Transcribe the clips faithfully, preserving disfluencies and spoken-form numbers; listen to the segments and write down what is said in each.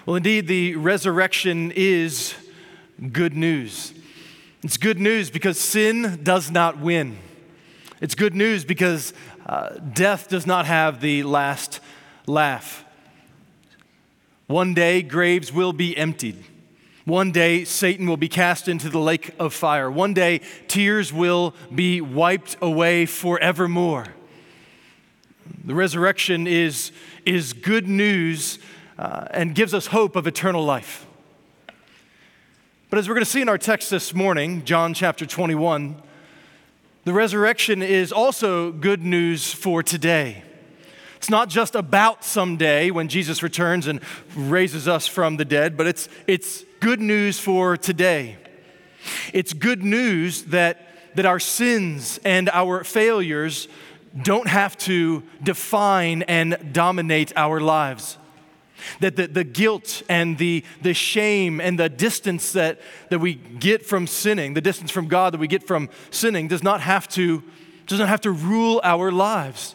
Well, indeed, the resurrection is good news. It's good news because sin does not win. It's good news because uh, death does not have the last laugh. One day, graves will be emptied. One day, Satan will be cast into the lake of fire. One day, tears will be wiped away forevermore. The resurrection is, is good news uh, and gives us hope of eternal life. But as we're going to see in our text this morning, John chapter twenty-one, the resurrection is also good news for today. It's not just about someday when Jesus returns and raises us from the dead, but it's, it's good news for today. It's good news that, that our sins and our failures don't have to define and dominate our lives. That the, the guilt and the, the shame and the distance that, that we get from sinning, the distance from God that we get from sinning does not have to, does not have to rule our lives.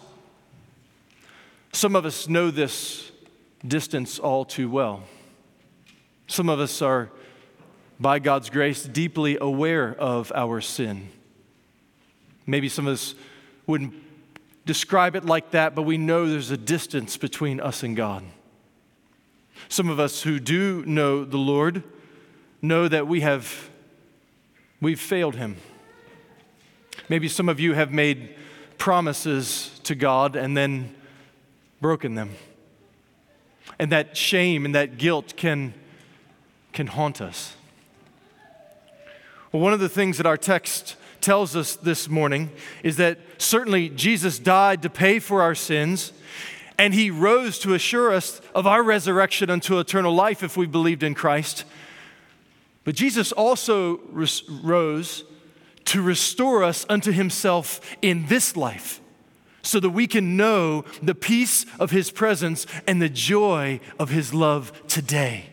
Some of us know this distance all too well. Some of us are, by God's grace, deeply aware of our sin. Maybe some of us wouldn't describe it like that, but we know there's a distance between us and God. Some of us who do know the Lord know that we have, we've failed Him. Maybe some of you have made promises to God and then broken them. And that shame and that guilt can, can haunt us. Well, one of the things that our text tells us this morning is that certainly Jesus died to pay for our sins, and He rose to assure us of our resurrection unto eternal life if we believed in Christ. But Jesus also res- rose to restore us unto Himself in this life, so that we can know the peace of His presence and the joy of His love today.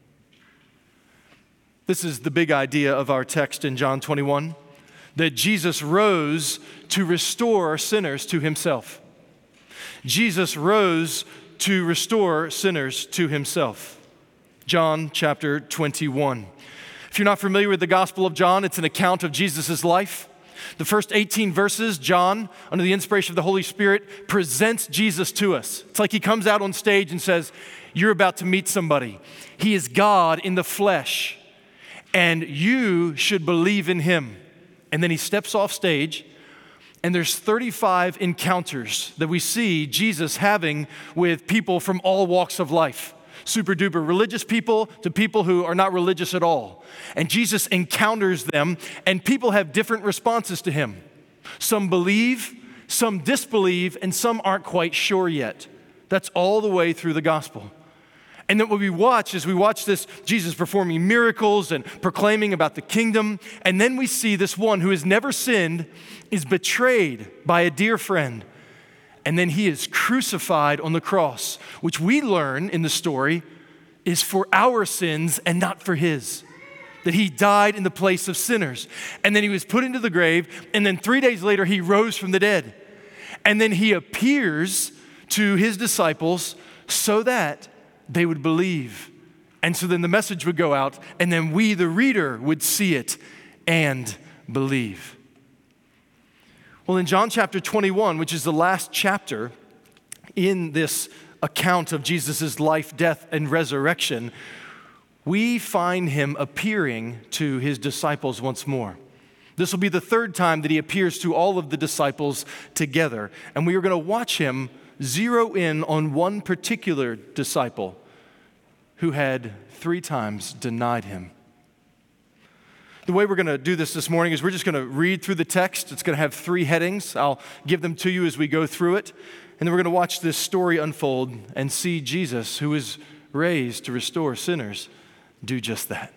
This is the big idea of our text in John twenty-one, that Jesus rose to restore sinners to Himself. Jesus rose to restore sinners to Himself. John chapter twenty-one. If you're not familiar with the Gospel of John, it's an account of Jesus' life. The first eighteen verses, John, under the inspiration of the Holy Spirit, presents Jesus to us. It's like he comes out on stage and says, you're about to meet somebody. He is God in the flesh, and you should believe in Him. And then he steps off stage, and there's thirty-five encounters that we see Jesus having with people from all walks of life. Super duper religious people to people who are not religious at all. And Jesus encounters them, and people have different responses to Him. Some believe, some disbelieve, and some aren't quite sure yet. That's all the way through the gospel. And then what we watch is we watch this Jesus performing miracles and proclaiming about the kingdom. And then we see this one who has never sinned is betrayed by a dear friend. And then He is crucified on the cross, which we learn in the story is for our sins and not for His. That He died in the place of sinners. And then He was put into the grave. And then three days later, He rose from the dead. And then He appears to His disciples so that they would believe. And so then the message would go out, and then we, the reader, would see it and believe. Well, in John chapter twenty-one, which is the last chapter in this account of Jesus' life, death, and resurrection, we find Him appearing to His disciples once more. This will be the third time that He appears to all of the disciples together. And we are going to watch Him zero in on one particular disciple who had three times denied Him. The way we're going to do this this morning is we're just going to read through the text. It's going to have three headings. I'll give them to you as we go through it. And then we're going to watch this story unfold and see Jesus, who is raised to restore sinners, do just that.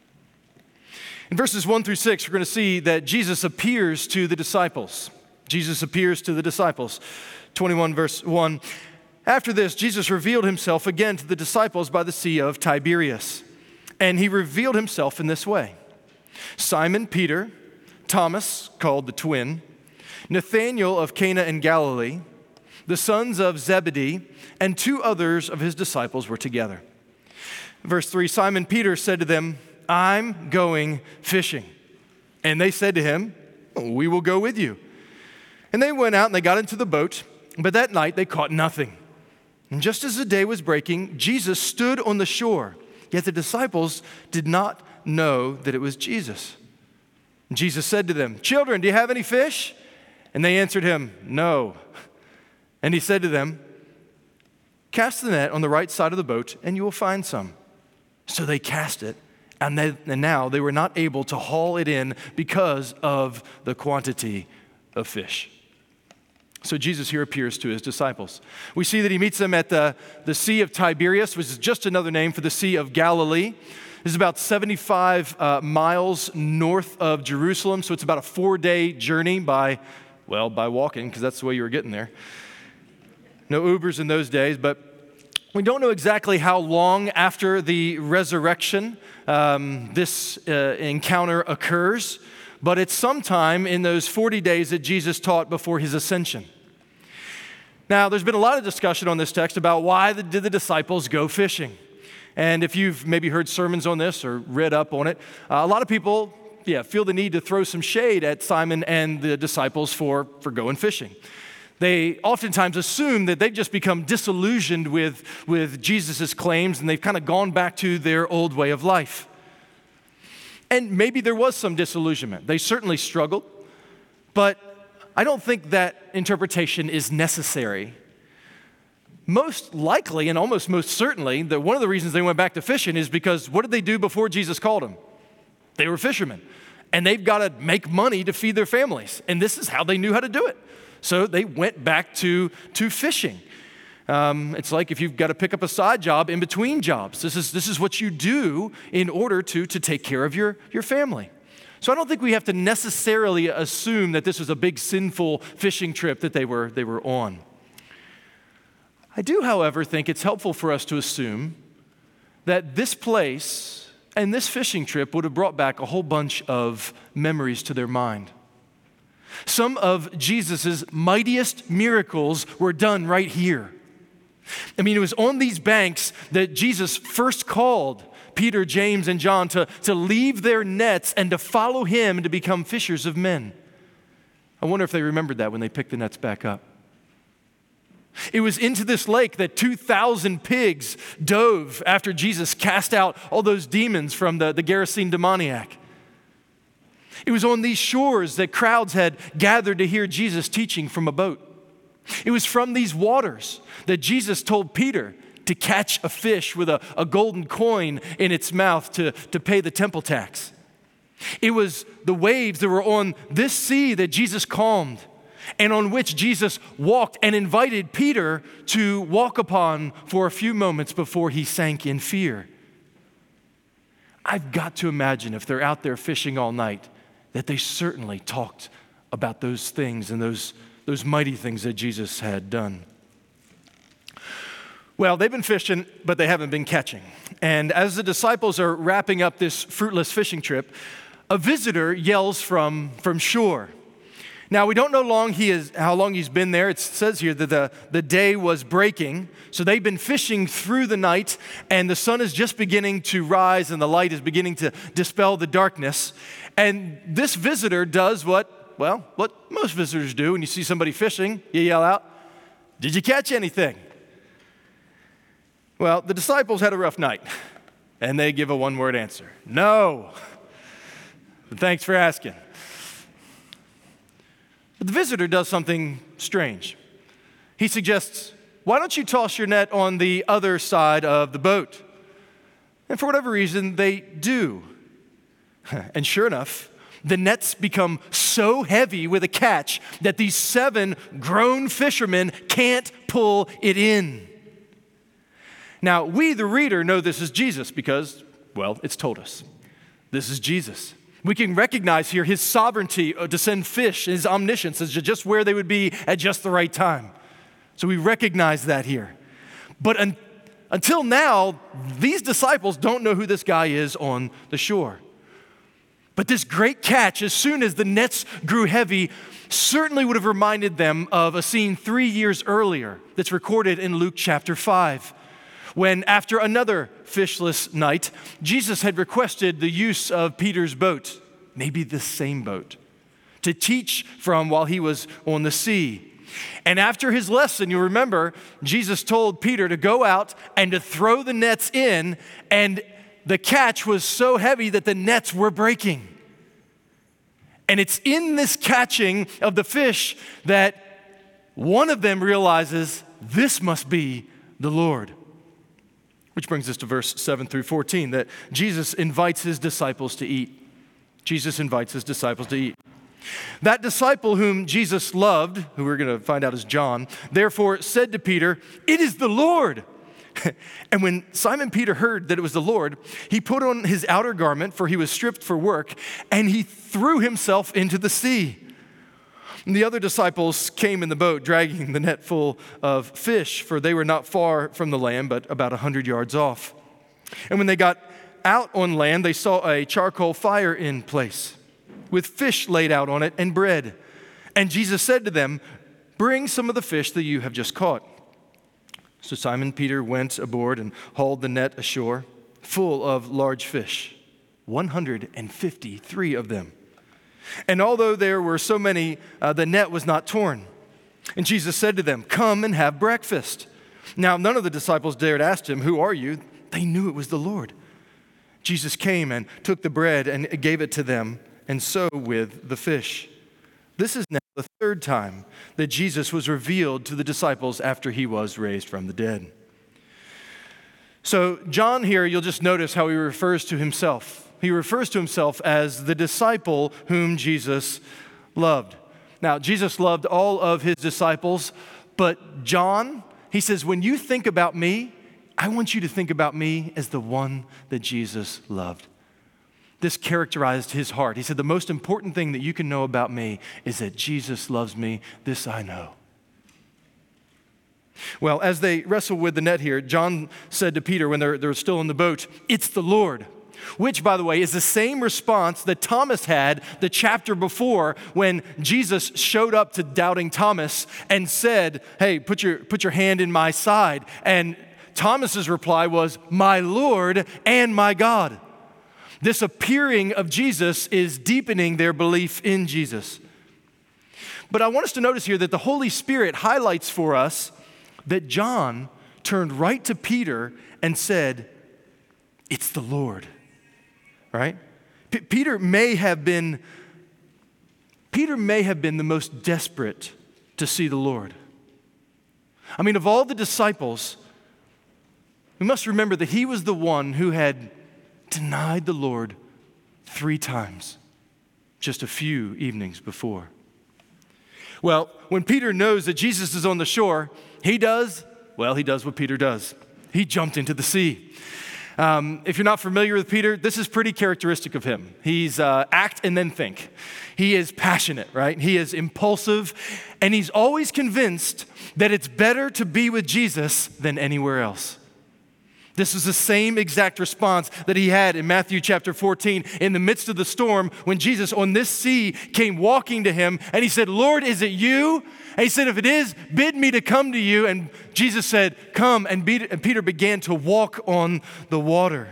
In verses one through six, we're going to see that Jesus appears to the disciples. Jesus appears to the disciples. twenty-one verse one. After this, Jesus revealed Himself again to the disciples by the Sea of Tiberias. And He revealed Himself in this way. Simon Peter, Thomas, called the twin, Nathanael of Cana in Galilee, the sons of Zebedee, and two others of His disciples were together. Verse three, Simon Peter said to them, I'm going fishing. And they said to him, we will go with you. And they went out and they got into the boat, but that night they caught nothing. And just as the day was breaking, Jesus stood on the shore, yet the disciples did not know that it was Jesus. And Jesus said to them, children, do you have any fish? And they answered him, no. And he said to them, cast the net on the right side of the boat, and you will find some. So they cast it, and, they, and now they were not able to haul it in because of the quantity of fish. So Jesus here appears to his disciples. We see that he meets them at the, the Sea of Tiberias, which is just another name for the Sea of Galilee. This is about seventy-five uh, miles north of Jerusalem, so it's about a four-day journey by, well, by walking, because that's the way you were getting there. No Ubers in those days, but we don't know exactly how long after the resurrection um, this uh, encounter occurs, but it's sometime in those forty days that Jesus taught before his ascension. Now, there's been a lot of discussion on this text about why the, did the disciples go fishing. And if you've maybe heard sermons on this or read up on it, uh, a lot of people yeah, feel the need to throw some shade at Simon and the disciples for, for going fishing. They oftentimes assume that they've just become disillusioned with, with Jesus' claims and they've kind of gone back to their old way of life. And maybe there was some disillusionment. They certainly struggled, but I don't think that interpretation is necessary. Most likely and almost most certainly that one of the reasons they went back to fishing is because what did they do before Jesus called them? They were fishermen, and they've got to make money to feed their families, and this is how they knew how to do it. So they went back to, to fishing. Um, it's like if you've got to pick up a side job in between jobs. This is, this is what you do in order to, to take care of your, your family. So I don't think we have to necessarily assume that this was a big sinful fishing trip that they were, they were on. I do, however, think it's helpful for us to assume that this place and this fishing trip would have brought back a whole bunch of memories to their mind. Some of Jesus' mightiest miracles were done right here. I mean, it was on these banks that Jesus first called Peter, James, and John to, to leave their nets and to follow him and to become fishers of men. I wonder if they remembered that when they picked the nets back up. It was into this lake that two thousand pigs dove after Jesus cast out all those demons from the, the Gerasene demoniac. It was on these shores that crowds had gathered to hear Jesus teaching from a boat. It was from these waters that Jesus told Peter to catch a fish with a, a golden coin in its mouth to, to pay the temple tax. It was the waves that were on this sea that Jesus calmed and on which Jesus walked and invited Peter to walk upon for a few moments before he sank in fear. I've got to imagine if they're out there fishing all night that they certainly talked about those things and those, those mighty things that Jesus had done. Well, they've been fishing, but they haven't been catching. And as the disciples are wrapping up this fruitless fishing trip, a visitor yells from, from shore. Now, we don't know long he is, how long he's been there. It says here that the, the day was breaking. So they've been fishing through the night, and the sun is just beginning to rise, and the light is beginning to dispel the darkness. And this visitor does what, well, what most visitors do. When you see somebody fishing, you yell out, "Did you catch anything?" Well, the disciples had a rough night, and they give a one-word answer. No. But thanks for asking. But the visitor does something strange. He suggests, why don't you toss your net on the other side of the boat? And for whatever reason, they do. And sure enough, the nets become so heavy with a catch that these seven grown fishermen can't pull it in. Now, we, the reader, know this is Jesus because, well, it's told us. This is Jesus. We can recognize here his sovereignty to send fish, his omniscience as just where they would be at just the right time. So we recognize that here. But un- until now, these disciples don't know who this guy is on the shore. But this great catch, as soon as the nets grew heavy, certainly would have reminded them of a scene three years earlier that's recorded in Luke chapter five, when after another fishless night, Jesus had requested the use of Peter's boat, maybe the same boat, to teach from while he was on the sea. And after his lesson, you remember, Jesus told Peter to go out and to throw the nets in, and the catch was so heavy that the nets were breaking. And it's in this catching of the fish that one of them realizes this must be the Lord. Which brings us to verse seven through fourteen, that Jesus invites his disciples to eat. Jesus invites his disciples to eat. That disciple whom Jesus loved, who we're going to find out is John, therefore said to Peter, "It is the Lord." And when Simon Peter heard that it was the Lord, he put on his outer garment, for he was stripped for work, and he threw himself into the sea. And the other disciples came in the boat, dragging the net full of fish, for they were not far from the land, but about a hundred yards off. And when they got out on land, they saw a charcoal fire in place, with fish laid out on it and bread. And Jesus said to them, "Bring some of the fish that you have just caught." So Simon Peter went aboard and hauled the net ashore, full of large fish, one hundred fifty-three of them. And although there were so many, uh, the net was not torn. And Jesus said to them, "Come and have breakfast." Now none of the disciples dared ask him, "Who are you?" They knew it was the Lord. Jesus came and took the bread and gave it to them, and so with the fish. This is now the third time that Jesus was revealed to the disciples after he was raised from the dead. So John here, you'll just notice how he refers to himself. He refers to himself as the disciple whom Jesus loved. Now, Jesus loved all of his disciples, but John, he says, when you think about me, I want you to think about me as the one that Jesus loved. This characterized his heart. He said, the most important thing that you can know about me is that Jesus loves me. This I know. Well, as they wrestle with the net here, John said to Peter when they're, they're still in the boat, "It's the Lord." Which, by the way, is the same response that Thomas had the chapter before when Jesus showed up to doubting Thomas and said, "Hey, put your, put your hand in my side." And Thomas's reply was, "My Lord and my God." This appearing of Jesus is deepening their belief in Jesus. But I want us to notice here that the Holy Spirit highlights for us that John turned right to Peter and said, "It's the Lord." Right? P- Peter may have been Peter may have been the most desperate to see the Lord. I mean, of all the disciples, we must remember that he was the one who had denied the Lord three times, just a few evenings before. Well, when Peter knows that Jesus is on the shore, he does, well, he does what Peter does. He jumped into the sea. Um, if you're not familiar with Peter, this is pretty characteristic of him. He's uh, act and then think. He is passionate, right? He is impulsive, and he's always convinced that it's better to be with Jesus than anywhere else. This is the same exact response that he had in Matthew chapter fourteen in the midst of the storm when Jesus on this sea came walking to him and he said, "Lord, is it you?" And he said, "If it is, bid me to come to you." And Jesus said, "Come." And Peter began to walk on the water.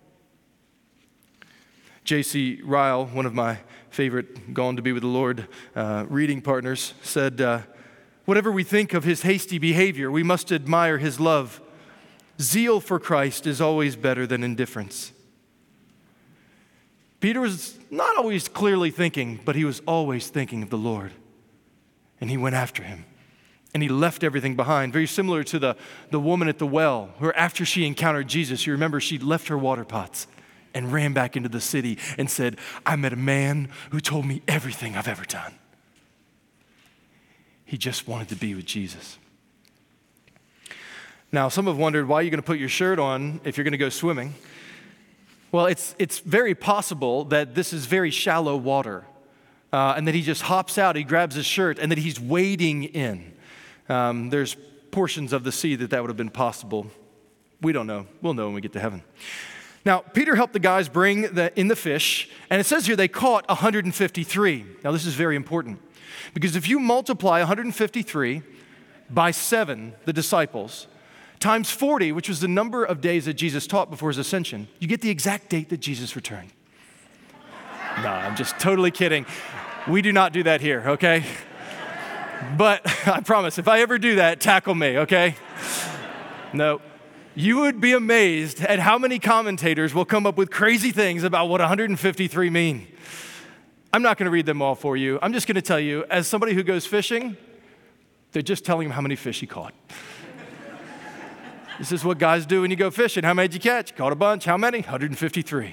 J C Ryle, one of my favorite Gone to Be with the Lord uh, reading partners, said, uh, "Whatever we think of his hasty behavior, we must admire his love. Zeal for Christ is always better than indifference." Peter was not always clearly thinking, but he was always thinking of the Lord. And he went after him. And he left everything behind. Very similar to the, the woman at the well, who after she encountered Jesus, you remember she left her water pots and ran back into the city and said, "I met a man who told me everything I've ever done." He just wanted to be with Jesus. Now, some have wondered, why are you going to put your shirt on if you're going to go swimming? Well, it's it's very possible that this is very shallow water, uh, and that he just hops out, he grabs his shirt, and that he's wading in. Um, there's portions of the sea that that would have been possible. We don't know. We'll know when we get to heaven. Now, Peter helped the guys bring the, in the fish, and it says here they caught one hundred fifty-three. Now, this is very important, because if you multiply one hundred fifty-three by seven, the disciples, times forty, which was the number of days that Jesus taught before his ascension, you get the exact date that Jesus returned. No, I'm just totally kidding. We do not do that here, okay? But I promise, if I ever do that, tackle me, okay? No. You would be amazed at how many commentators will come up with crazy things about what one hundred fifty-three mean. I'm not going to read them all for you. I'm just going to tell you, as somebody who goes fishing, they're just telling him how many fish he caught. This is what guys do when you go fishing. How many did you catch? Caught a bunch. How many? one hundred fifty-three.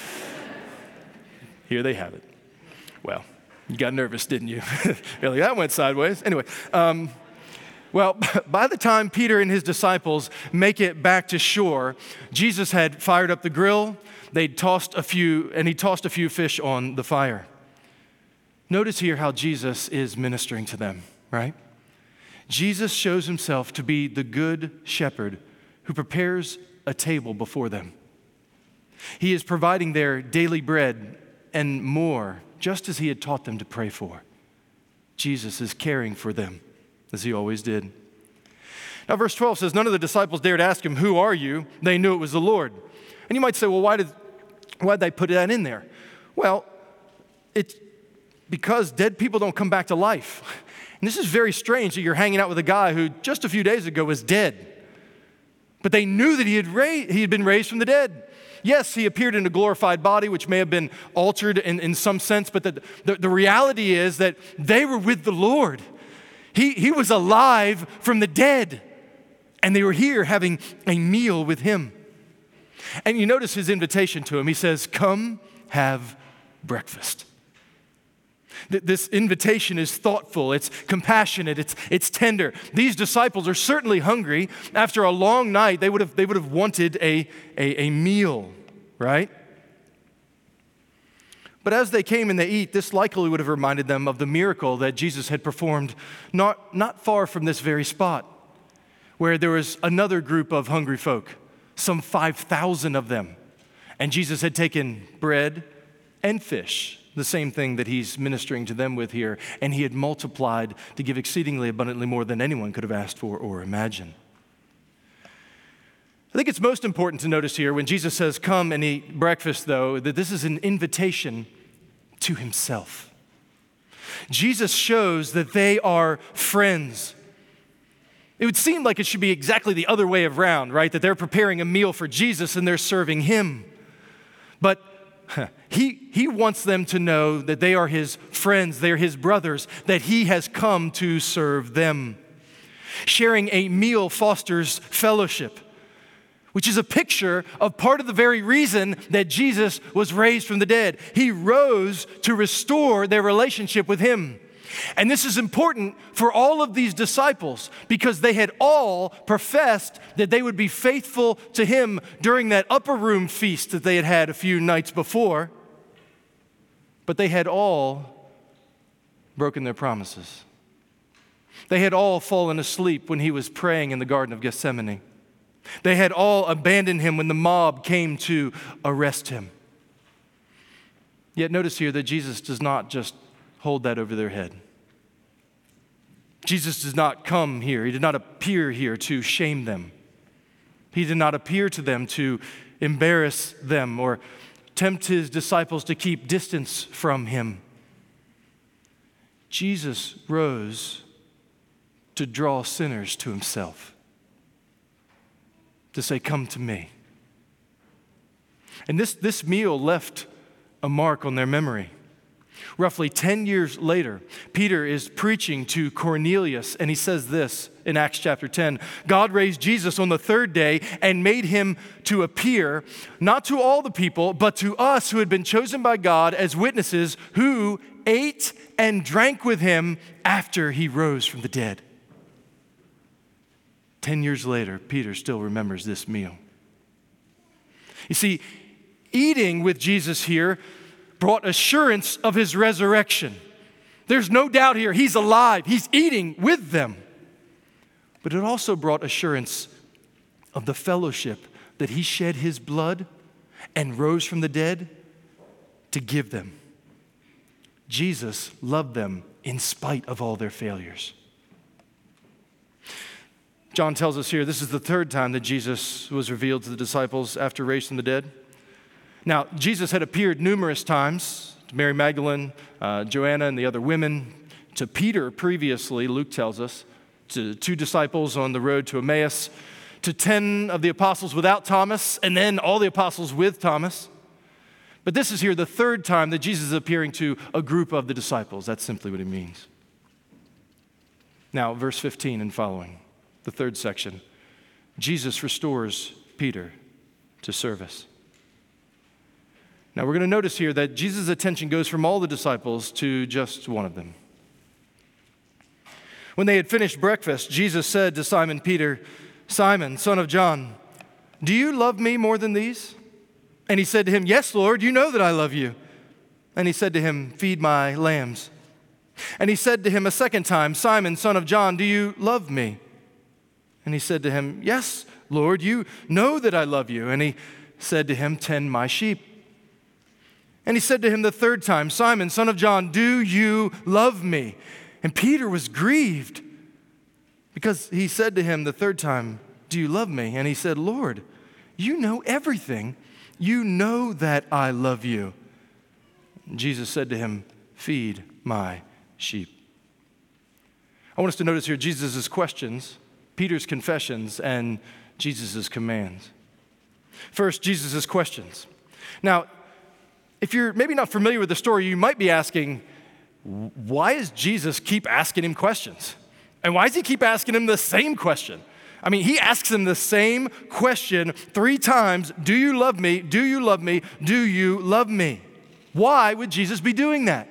Here they have it. Well, you got nervous, didn't you? You're like, that went sideways. Anyway, um, well, by the time Peter and his disciples make it back to shore, Jesus had fired up the grill. They'd tossed a few, and he tossed a few fish on the fire. Notice here how Jesus is ministering to them, right? Jesus shows himself to be the good shepherd who prepares a table before them. He is providing their daily bread and more, just as he had taught them to pray for. Jesus is caring for them, as he always did. Now, verse twelve says, none of the disciples dared ask him, who are you? They knew it was the Lord. And you might say, well, why did why did they put that in there? Well, it's because dead people don't come back to life. And this is very strange that you're hanging out with a guy who just a few days ago was dead. But they knew that he had, ra- he had been raised from the dead. Yes, he appeared in a glorified body, which may have been altered in, in some sense, but the, the, the reality is that they were with the Lord. He, he was alive from the dead, and they were here having a meal with him. And you notice his invitation to him. He says, come have breakfast. This invitation is thoughtful, it's compassionate, it's, it's tender. These disciples are certainly hungry. After a long night, they would have, they would have wanted a, a, a meal, right? But as they came and they eat, this likely would have reminded them of the miracle that Jesus had performed not, not far from this very spot, where there was another group of hungry folk, some five thousand of them. And Jesus had taken bread and fish, the same thing that he's ministering to them with here, and he had multiplied to give exceedingly abundantly more than anyone could have asked for or imagined. I think it's most important to notice here when Jesus says, come and eat breakfast, though, that this is an invitation to himself. Jesus shows that they are friends. It would seem like it should be exactly the other way around, right? That they're preparing a meal for Jesus and they're serving him. But he, he wants them to know that they are his friends, they're his brothers, that he has come to serve them. Sharing a meal fosters fellowship, which is a picture of part of the very reason that Jesus was raised from the dead. He rose to restore their relationship with him. And this is important for all of these disciples because they had all professed that they would be faithful to him during that upper room feast that they had had a few nights before. But they had all broken their promises. They had all fallen asleep when he was praying in the Garden of Gethsemane. They had all abandoned him when the mob came to arrest him. Yet notice here that Jesus does not just hold that over their head. Jesus does not come here. He did not appear here to shame them. He did not appear to them to embarrass them or tempt his disciples to keep distance from him. Jesus rose to draw sinners to himself, to say, come to me. And this, this meal left a mark on their memory. Roughly ten years later, Peter is preaching to Cornelius, and he says this in Acts chapter ten. God raised Jesus on the third day and made him to appear, not to all the people, but to us who had been chosen by God as witnesses, who ate and drank with him after he rose from the dead. Ten years later, Peter still remembers this meal. You see, eating with Jesus here brought assurance of his resurrection. There's no doubt here, he's alive. He's eating with them. But it also brought assurance of the fellowship that he shed his blood and rose from the dead to give them. Jesus loved them in spite of all their failures. John tells us here this is the third time that Jesus was revealed to the disciples after raised from the dead. Now, Jesus had appeared numerous times to Mary Magdalene, uh, Joanna, and the other women, to Peter previously, Luke tells us, to two disciples on the road to Emmaus, to ten of the apostles without Thomas, and then all the apostles with Thomas. But this is here the third time that Jesus is appearing to a group of the disciples. That's simply what it means. Now, verse fifteen and following, the third section. Jesus restores Peter to service. Now, we're going to notice here that Jesus' attention goes from all the disciples to just one of them. When they had finished breakfast, Jesus said to Simon Peter, "Simon, son of John, do you love me more than these?" And he said to him, "Yes, Lord, you know that I love you." And he said to him, "Feed my lambs." And he said to him a second time, "Simon, son of John, do you love me?" And he said to him, "Yes, Lord, you know that I love you." And he said to him, "Tend my sheep." And he said to him the third time, "Simon, son of John, do you love me?" And Peter was grieved because he said to him the third time, "Do you love me?" And he said, "Lord, you know everything. You know that I love you." And Jesus said to him, "Feed my sheep." I want us to notice here Jesus' questions, Peter's confessions, and Jesus' commands. First, Jesus' questions. Now, if you're maybe not familiar with the story, you might be asking, why does Jesus keep asking him questions? And why does he keep asking him the same question? I mean, he asks him the same question three times. Do you love me? Do you love me? Do you love me? Why would Jesus be doing that?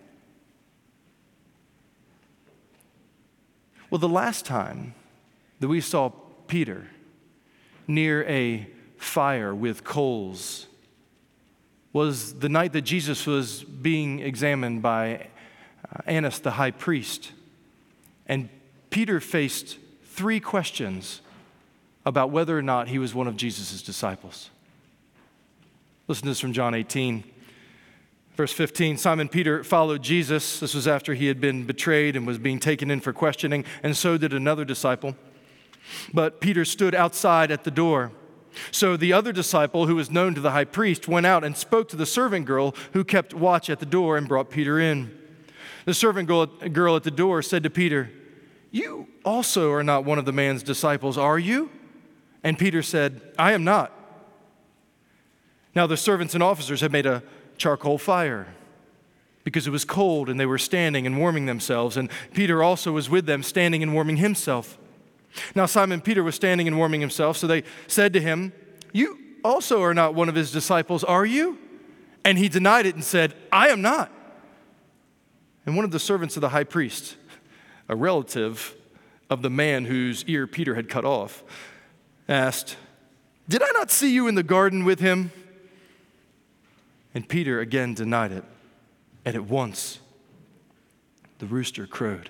Well, the last time that we saw Peter near a fire with coals was the night that Jesus was being examined by Annas the high priest. And Peter faced three questions about whether or not he was one of Jesus' disciples. Listen to this from John eighteen, verse fifteen. Simon Peter followed Jesus. This was after he had been betrayed and was being taken in for questioning, and so did another disciple. But Peter stood outside at the door. So the other disciple, who was known to the high priest, went out and spoke to the servant girl who kept watch at the door and brought Peter in. The servant girl at the door said to Peter, "You also are not one of the man's disciples, are you?" And Peter said, "I am not." Now the servants and officers had made a charcoal fire because it was cold and they were standing and warming themselves. And Peter also was with them, standing and warming himself. Now Simon Peter was standing and warming himself, so they said to him, "You also are not one of his disciples, are you?" And he denied it and said, "I am not." And one of the servants of the high priest, a relative of the man whose ear Peter had cut off, asked, "Did I not see you in the garden with him?" And Peter again denied it, and at once the rooster crowed.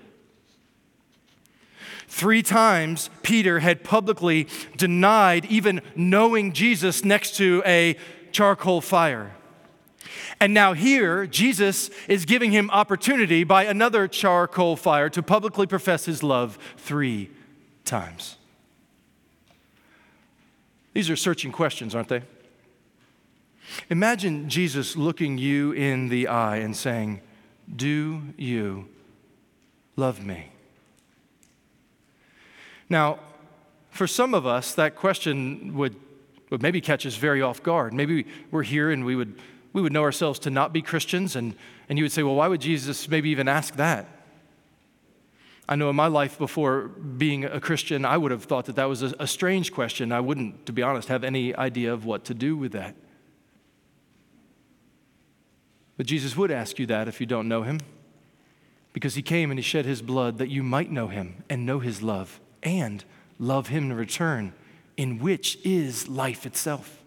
Three times Peter had publicly denied even knowing Jesus next to a charcoal fire. And now here, Jesus is giving him opportunity by another charcoal fire to publicly profess his love three times. These are searching questions, aren't they? Imagine Jesus looking you in the eye and saying, "Do you love me?" Now, for some of us, that question would, would maybe catch us very off guard. Maybe we're here and we would we would know ourselves to not be Christians, and, and you would say, well, why would Jesus maybe even ask that? I know in my life before being a Christian, I would have thought that that was a, a strange question. I wouldn't, to be honest, have any idea of what to do with that. But Jesus would ask you that if you don't know him, because he came and he shed his blood that you might know him and know his love and love him in return, in which is life itself.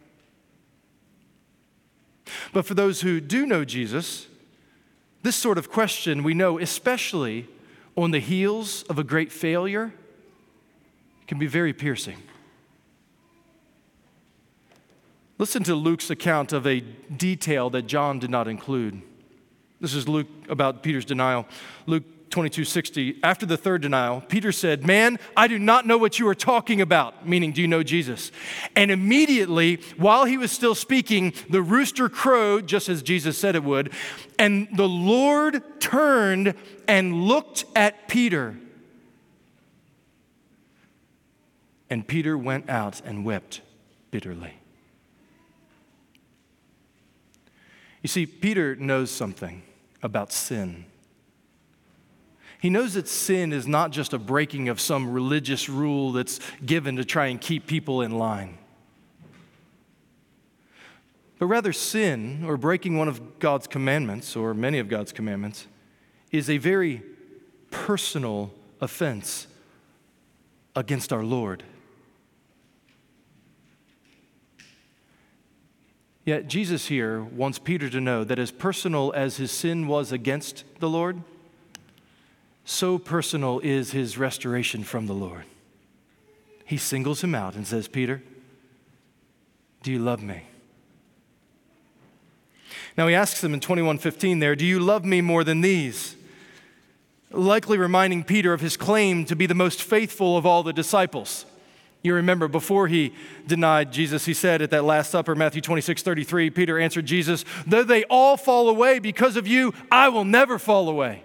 But for those who do know Jesus, this sort of question we know, especially on the heels of a great failure, can be very piercing. Listen to Luke's account of a detail that John did not include. This is Luke about Peter's denial. Luke twenty-two sixty, after the third denial, Peter said, "Man, I do not know what you are talking about," meaning, do you know Jesus? And immediately, while he was still speaking, the rooster crowed, just as Jesus said it would, and the Lord turned and looked at Peter. And Peter went out and wept bitterly. You see, Peter knows something about sin. He knows that sin is not just a breaking of some religious rule that's given to try and keep people in line. But rather, sin, or breaking one of God's commandments, or many of God's commandments, is a very personal offense against our Lord. Yet Jesus here wants Peter to know that as personal as his sin was against the Lord, so personal is his restoration from the Lord. He singles him out and says, "Peter, do you love me?" Now he asks him in twenty-one fifteen there, "Do you love me more than these?" Likely reminding Peter of his claim to be the most faithful of all the disciples. You remember before he denied Jesus, he said at that Last Supper, Matthew twenty-six thirty-three, Peter answered Jesus, "Though they all fall away because of you, I will never fall away."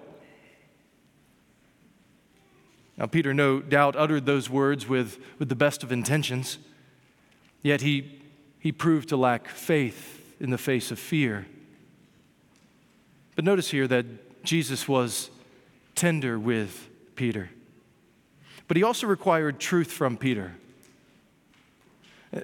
Now, Peter no doubt uttered those words with, with the best of intentions, yet he, he proved to lack faith in the face of fear. But notice here that Jesus was tender with Peter, but he also required truth from Peter. Uh,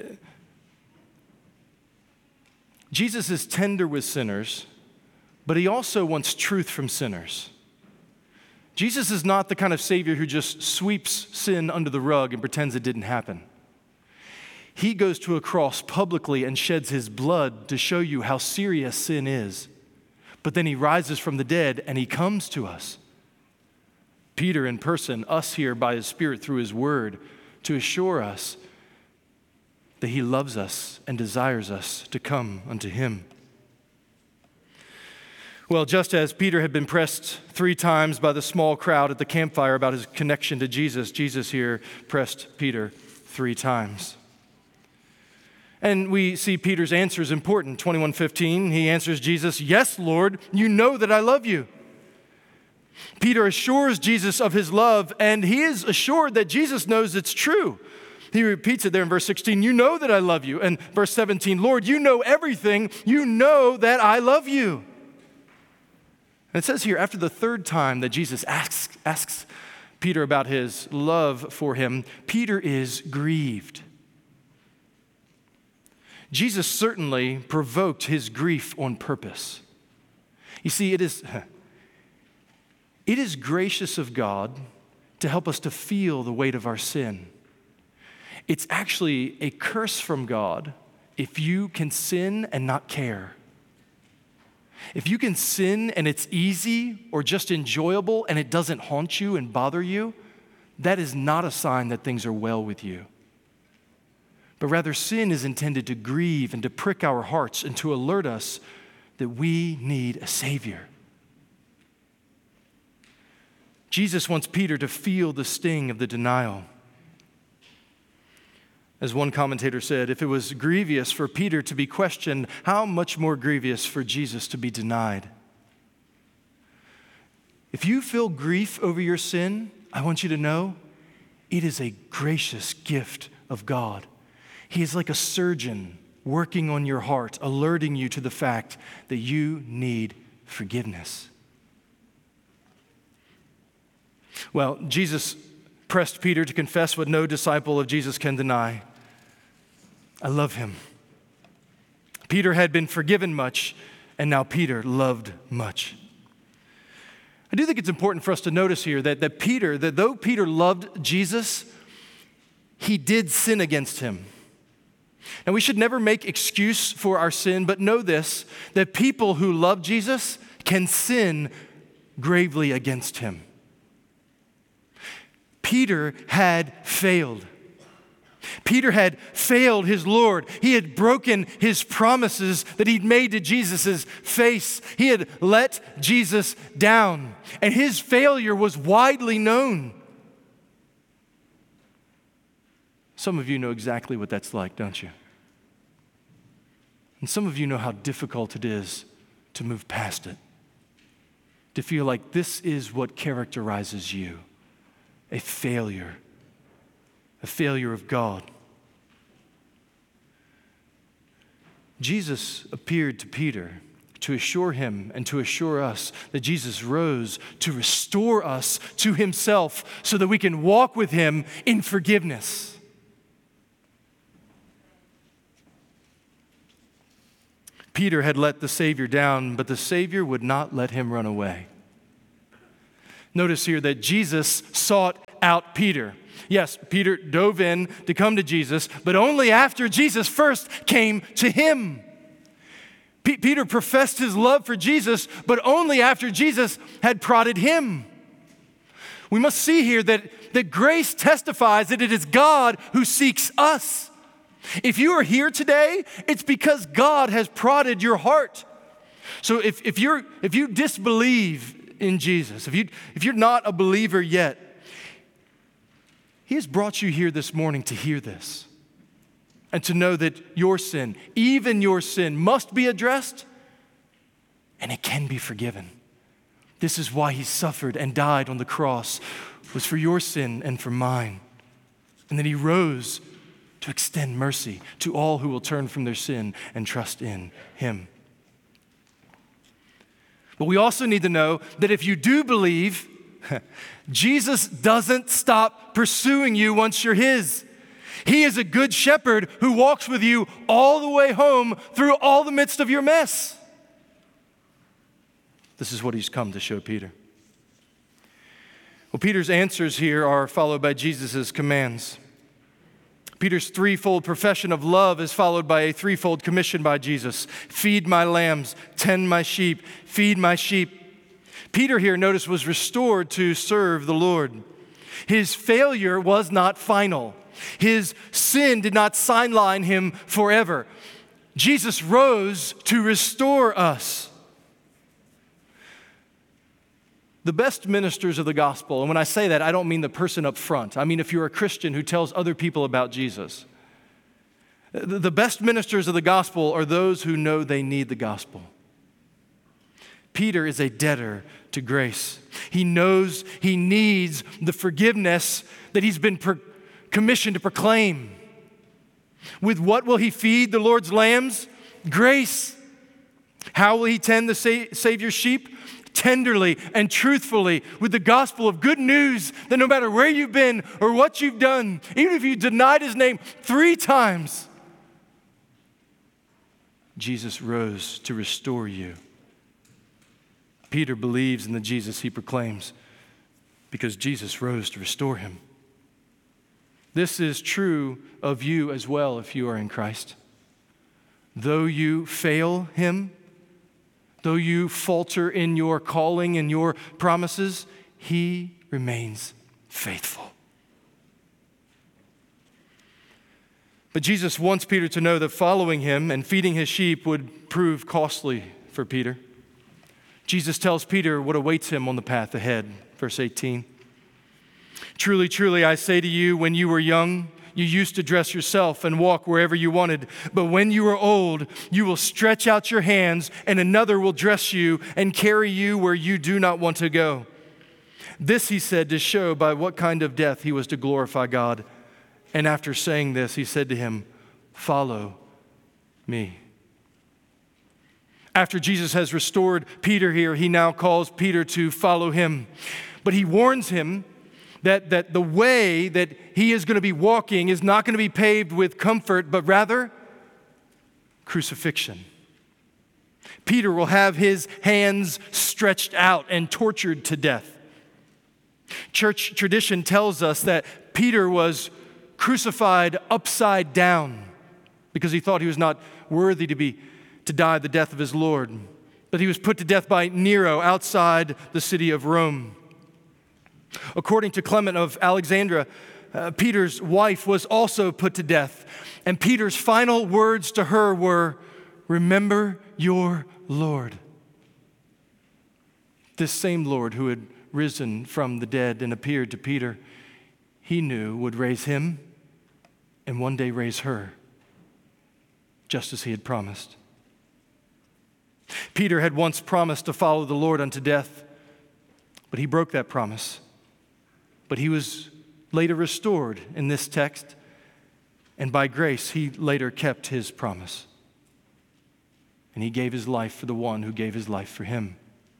Jesus is tender with sinners, but he also wants truth from sinners. Jesus is not the kind of Savior who just sweeps sin under the rug and pretends it didn't happen. He goes to a cross publicly and sheds his blood to show you how serious sin is. But then he rises from the dead and he comes to us. Peter in person, us here by his Spirit through his word, to assure us that he loves us and desires us to come unto him. Well, just as Peter had been pressed three times by the small crowd at the campfire about his connection to Jesus, Jesus here pressed Peter three times. And we see Peter's answer is important. twenty-one fifteen, he answers Jesus, "Yes, Lord, you know that I love you." Peter assures Jesus of his love, and he is assured that Jesus knows it's true. He repeats it there in verse sixteen, "You know that I love you." And verse seventeen, "Lord, you know everything. You know that I love you." And it says here, after the third time that Jesus asks, asks Peter about his love for him, Peter is grieved. Jesus certainly provoked his grief on purpose. You see, it is, it is gracious of God to help us to feel the weight of our sin. It's actually a curse from God if you can sin and not care. If you can sin and it's easy or just enjoyable and it doesn't haunt you and bother you, that is not a sign that things are well with you. But rather, sin is intended to grieve and to prick our hearts and to alert us that we need a Savior. Jesus wants Peter to feel the sting of the denial. As one commentator said, if it was grievous for Peter to be questioned, how much more grievous for Jesus to be denied? If you feel grief over your sin, I want you to know it is a gracious gift of God. He is like a surgeon working on your heart, alerting you to the fact that you need forgiveness. Well, Jesus pressed Peter to confess what no disciple of Jesus can deny. I love him. Peter had been forgiven much, and now Peter loved much. I do think it's important for us to notice here that, that Peter, that though Peter loved Jesus, he did sin against him. Now, we should never make excuse for our sin, but know this, that people who love Jesus can sin gravely against him. Peter had failed. Peter had failed his Lord. He had broken his promises that he'd made to Jesus' face. He had let Jesus down, and his failure was widely known. Some of you know exactly what that's like, don't you? And some of you know how difficult it is to move past it, to feel like this is what characterizes you, a failure. A failure of God. Jesus appeared to Peter to assure him and to assure us that Jesus rose to restore us to himself so that we can walk with him in forgiveness. Peter had let the Savior down, but the Savior would not let him run away. Notice here that Jesus sought out Peter. Yes, Peter dove in to come to Jesus, but only after Jesus first came to him. P- Peter professed his love for Jesus, but only after Jesus had prodded him. We must see here that, that grace testifies that it is God who seeks us. If you are here today, it's because God has prodded your heart. So if, if, you're, if you disbelieve in Jesus, if, you, if you're not a believer yet, He has brought you here this morning to hear this and to know that your sin, even your sin, must be addressed and it can be forgiven. This is why he suffered and died on the cross, was for your sin and for mine. And then he rose to extend mercy to all who will turn from their sin and trust in him. But we also need to know that if you do believe, Jesus doesn't stop pursuing you once you're his. He is a good shepherd who walks with you all the way home through all the midst of your mess. This is what he's come to show Peter. Well, Peter's answers here are followed by Jesus' commands. Peter's threefold profession of love is followed by a threefold commission by Jesus. Feed my lambs, tend my sheep, feed my sheep. Peter here, notice, was restored to serve the Lord. His failure was not final. His sin did not sideline him forever. Jesus rose to restore us. The best ministers of the gospel, and when I say that, I don't mean the person up front. I mean if you're a Christian who tells other people about Jesus. The best ministers of the gospel are those who know they need the gospel. Peter is a debtor to grace. He knows he needs the forgiveness that he's been pro- commissioned to proclaim. With what will he feed the Lord's lambs? Grace. How will he tend the sa- Savior's sheep? Tenderly and truthfully with the gospel of good news that no matter where you've been or what you've done, even if you denied his name three times, Jesus rose to restore you. Peter believes in the Jesus he proclaims because Jesus rose to restore him. This is true of you as well if you are in Christ. Though you fail him, though you falter in your calling and your promises, he remains faithful. But Jesus wants Peter to know that following him and feeding his sheep would prove costly for Peter. Jesus tells Peter what awaits him on the path ahead. Verse eighteen. Truly, truly, I say to you, when you were young, you used to dress yourself and walk wherever you wanted. But when you are old, you will stretch out your hands, and another will dress you and carry you where you do not want to go. This he said to show by what kind of death he was to glorify God. And after saying this, he said to him, follow me. After Jesus has restored Peter here, he now calls Peter to follow him. But he warns him that, that the way that he is going to be walking is not going to be paved with comfort, but rather crucifixion. Peter will have his hands stretched out and tortured to death. Church tradition tells us that Peter was crucified upside down because he thought he was not worthy to be to die the death of his Lord. But he was put to death by Nero outside the city of Rome. According to Clement of Alexandria, uh, Peter's wife, was also put to death. And Peter's final words to her were, "Remember your Lord." This same Lord who had risen from the dead and appeared to Peter, he knew would raise him and one day raise her, just as he had promised. Peter had once promised to follow the Lord unto death, but he broke that promise. But he was later restored in this text, and by grace he later kept his promise. And he gave his life for the one who gave his life for him.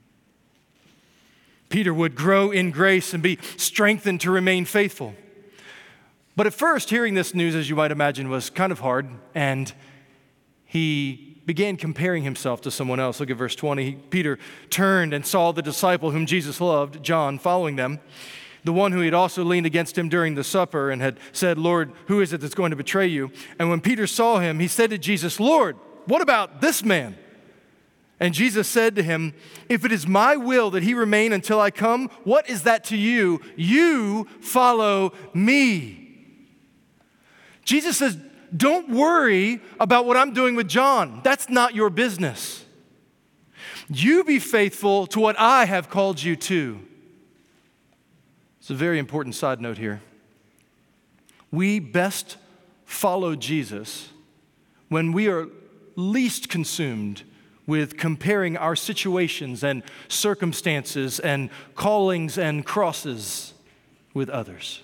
Peter would grow in grace and be strengthened to remain faithful. But at first, hearing this news, as you might imagine, was kind of hard, and he began comparing himself to someone else. Look at verse twenty. Peter turned and saw the disciple whom Jesus loved, John, following them, the one who had also leaned against him during the supper and had said, "Lord, who is it that's going to betray you?" And when Peter saw him, he said to Jesus, "Lord, what about this man?" And Jesus said to him, "If it is my will that he remain until I come, what is that to you? You follow me." Jesus says, don't worry about what I'm doing with John. That's not your business. You be faithful to what I have called you to. It's a very important side note here. We best follow Jesus when we are least consumed with comparing our situations and circumstances and callings and crosses with others.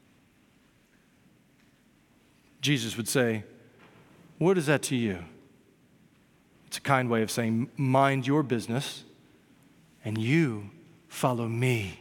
Jesus would say, "What is that to you?" It's a kind way of saying, mind your business and you follow me.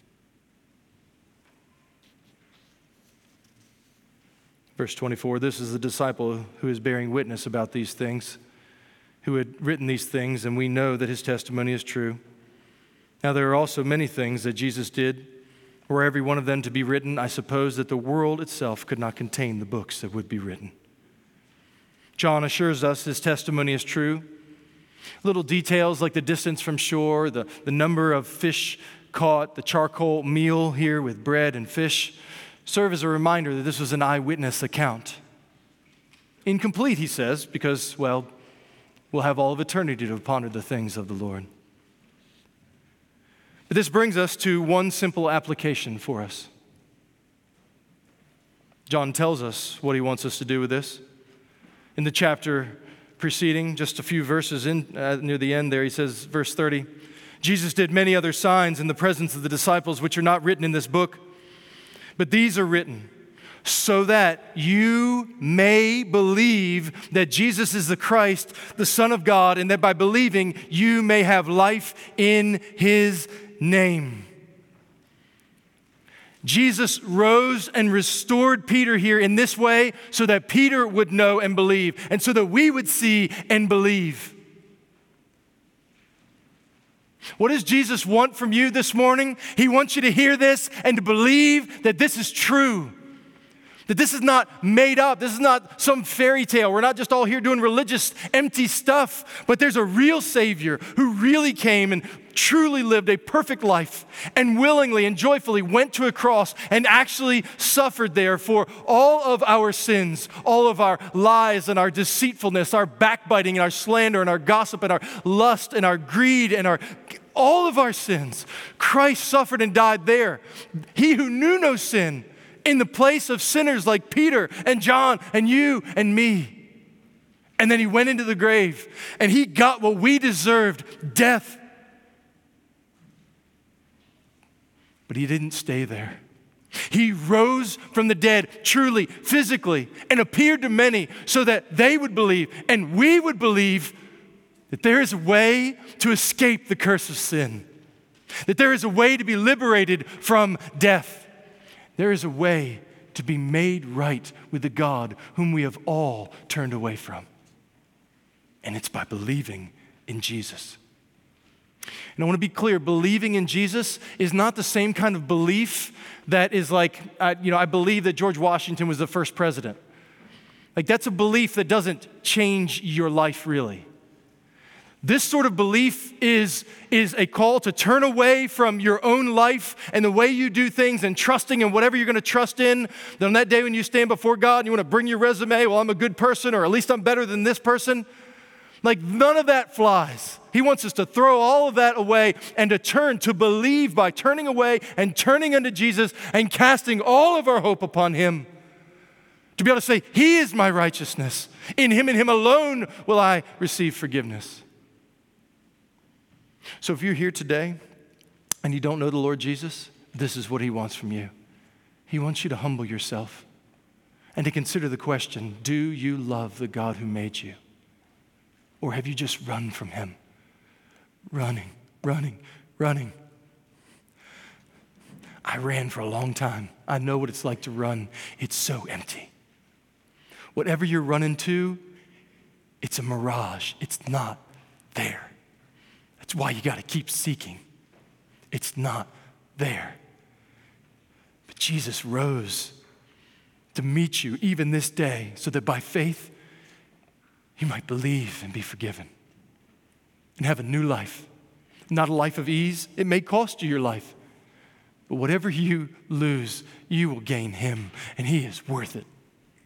Verse twenty-four, this is the disciple who is bearing witness about these things, who had written these things, and we know that his testimony is true. Now there are also many things that Jesus did. Were every one of them to be written, I suppose that the world itself could not contain the books that would be written. John assures us his testimony is true. Little details like the distance from shore, the, the number of fish caught, the charcoal meal here with bread and fish, serve as a reminder that this was an eyewitness account. Incomplete, he says, because, well, we'll have all of eternity to ponder the things of the Lord. But this brings us to one simple application for us. John tells us what he wants us to do with this. In the chapter preceding, just a few verses in uh, near the end there, he says, verse thirty, Jesus did many other signs in the presence of the disciples which are not written in this book, but these are written so that you may believe that Jesus is the Christ, the Son of God, and that by believing you may have life in his name. Jesus rose and restored Peter here in this way so that Peter would know and believe, and so that we would see and believe. What does Jesus want from you this morning? He wants you to hear this and to believe that this is true. That this is not made up. This is not some fairy tale. We're not just all here doing religious, empty stuff. But there's a real Savior who really came and truly lived a perfect life and willingly and joyfully went to a cross and actually suffered there for all of our sins, all of our lies and our deceitfulness, our backbiting and our slander and our gossip and our lust and our greed and our all of our sins. Christ suffered and died there. He who knew no sin, in the place of sinners like Peter and John and you and me. And then he went into the grave and he got what we deserved, death. But he didn't stay there. He rose from the dead, truly, physically, and appeared to many so that they would believe and we would believe that there is a way to escape the curse of sin, that there is a way to be liberated from death. There is a way to be made right with the God whom we have all turned away from. And it's by believing in Jesus. And I want to be clear, believing in Jesus is not the same kind of belief that is like, uh, you know, I believe that George Washington was the first president. Like that's a belief that doesn't change your life really. This sort of belief is, is a call to turn away from your own life and the way you do things and trusting in whatever you're going to trust in. That on that day when you stand before God and you want to bring your resume, well, I'm a good person, or at least I'm better than this person. Like, none of that flies. He wants us to throw all of that away and to turn, to believe by turning away and turning unto Jesus and casting all of our hope upon him. To be able to say, he is my righteousness. In him and him alone will I receive forgiveness. So if you're here today and you don't know the Lord Jesus, this is what he wants from you. He wants you to humble yourself and to consider the question, do you love the God who made you? Or have you just run from him? Running, running, running. I ran for a long time. I know what it's like to run. It's so empty. Whatever you're running to, it's a mirage. It's not there. That's why you got to keep seeking. It's not there. But Jesus rose to meet you even this day so that by faith you might believe and be forgiven and have a new life. Not a life of ease. It may cost you your life. But whatever you lose, you will gain him, and he is worth it.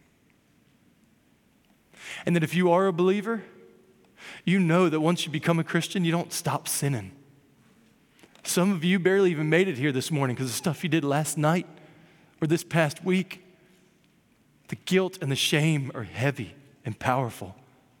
And that if you are a believer, you know that once you become a Christian, you don't stop sinning. Some of you barely even made it here this morning because of stuff you did last night or this past week. The guilt and the shame are heavy and powerful.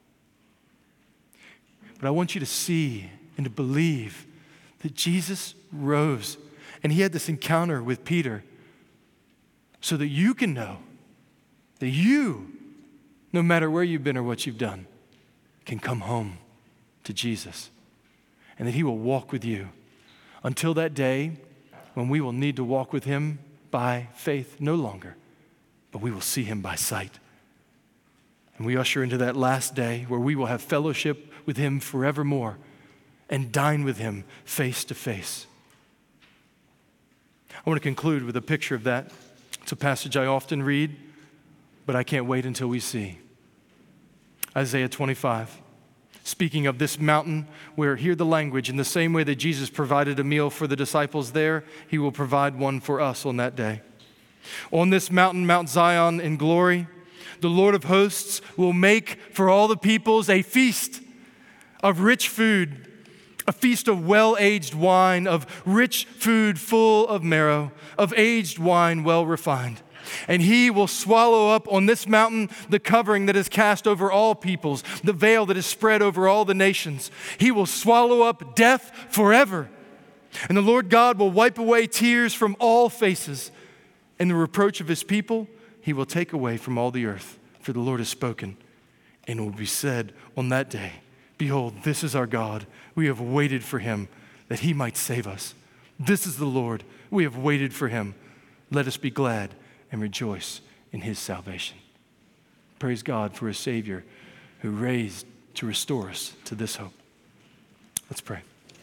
But I want you to see and to believe that Jesus rose and he had this encounter with Peter so that you can know that you, no matter where you've been or what you've done, can come home to Jesus and that he will walk with you until that day when we will need to walk with him by faith no longer, but we will see him by sight. And we usher into that last day where we will have fellowship with him forevermore and dine with him face to face. I want to conclude with a picture of that. It's a passage I often read, but I can't wait until we see. Isaiah twenty-five, speaking of this mountain where, hear the language, in the same way that Jesus provided a meal for the disciples there, he will provide one for us on that day. On this mountain, Mount Zion in glory, the Lord of hosts will make for all the peoples a feast of rich food, a feast of well-aged wine, of rich food full of marrow, of aged wine well refined. And he will swallow up on this mountain the covering that is cast over all peoples, the veil that is spread over all the nations. He will swallow up death forever. And the Lord God will wipe away tears from all faces. And the reproach of his people he will take away from all the earth. For the Lord has spoken. And it will be said on that day, behold, this is our God. We have waited for him that he might save us. This is the Lord. We have waited for him. Let us be glad and rejoice in his salvation. Praise God for a Savior who raised to restore us to this hope. Let's pray.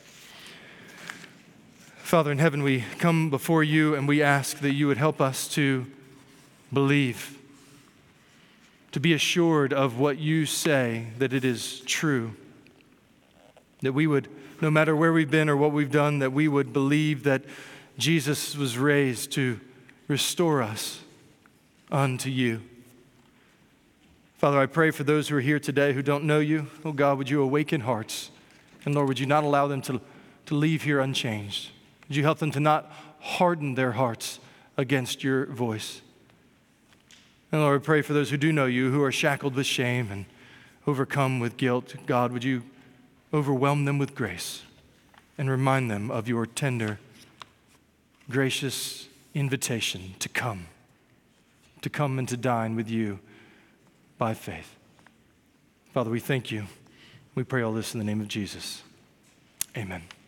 Father in heaven, we come before you and we ask that you would help us to believe, to be assured of what you say, that it is true, that we would, no matter where we've been or what we've done, that we would believe that Jesus was raised to restore us unto you. Father, I pray for those who are here today who don't know you. Oh God, would you awaken hearts? And Lord, would you not allow them to, to leave here unchanged? Would you help them to not harden their hearts against your voice? And Lord, I pray for those who do know you, who are shackled with shame and overcome with guilt. God, would you overwhelm them with grace and remind them of your tender, gracious invitation to come, to come and to dine with you by faith. Father, we thank you. We pray all this in the name of Jesus. Amen.